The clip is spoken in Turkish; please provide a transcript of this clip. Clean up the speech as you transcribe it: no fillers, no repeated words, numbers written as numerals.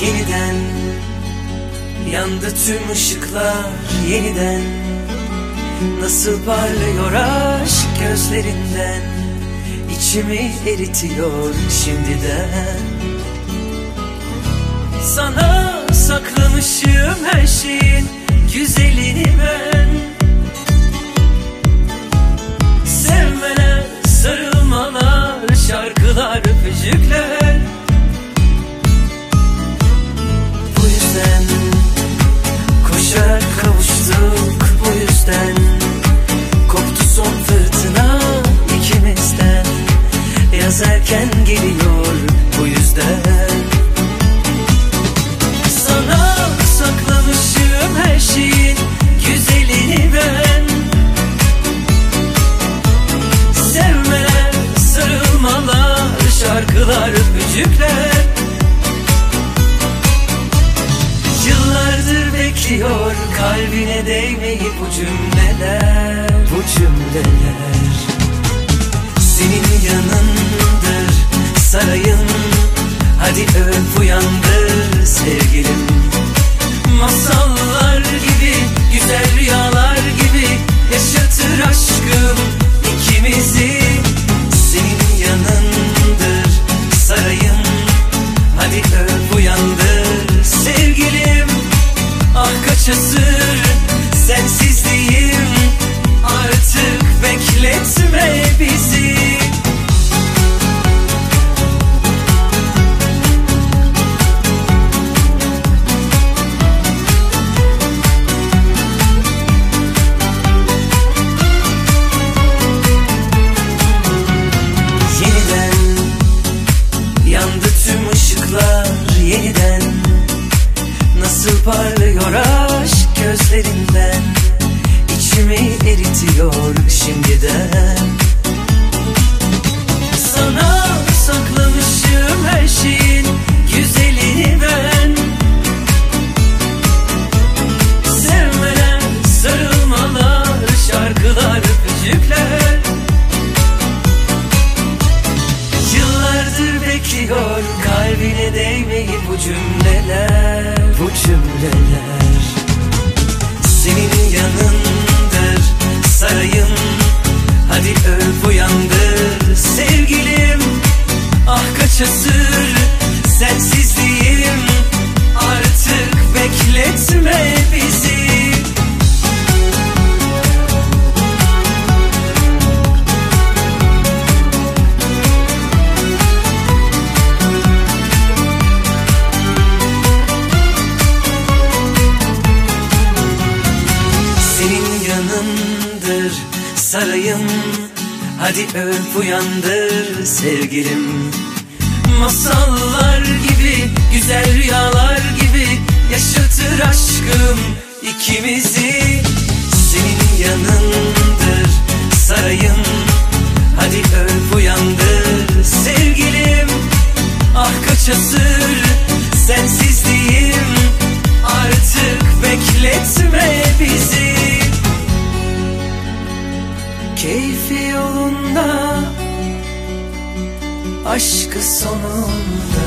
Yeniden yandı tüm ışıklar, yeniden nasıl parlıyor aşk gözlerinden, içimi eritiyor şimdiden. Sana saklamışım her şeyin güzelini ben. Sevmeler, sarılmalar, şarkılar, öpücükler. Bu yüzden koşarak kavuştuk, bu yüzden koptu son fırtına ikimizden. Yaz erken geliyor bu yüzden. Sana saklamışım her şeyin güzelini ben. Sevmeler, sarılmalar, şarkılar, öpücükler. Yıllardır bekliyor kalbine değmeyi bu cümleler, bu cümleler. Senin yanındır sarayım, hadi öp uyandır sevgilim. Masallar gibi, güzel rüyalar gibi yaşatır aşkım ikimizi. Senin yanındır sarayım, hadi öp uyandır sevgilim. Ah kaç asır sensizliğim, artık bekletme bizi. Yeniden nasıl parlıyor aşk gözlerinden, içimi eritiyor şimdiden. Sana saklamışım her şeyin güzelini ben. Sevmeler, sarılmalar, şarkılar, öpücükler. Yıllardır bekliyor kalbine değmeyi bu cümleler, bu cümleler. Senin yanındır sarayım, hadi öp uyandır sevgilim. Ah kaç asır sensizliğim, artık bekletme bizi. Sarayım, hadi öp uyandır sevgilim. Masallar gibi, güzel rüyalar gibi yaşatır aşkım ikimizi. Senin yanındır sarayım, hadi öp uyandır sevgilim. Ah kaç asır sensizliğim, artık bekletme bizi. Keyfi yolunda, aşkı sonunda.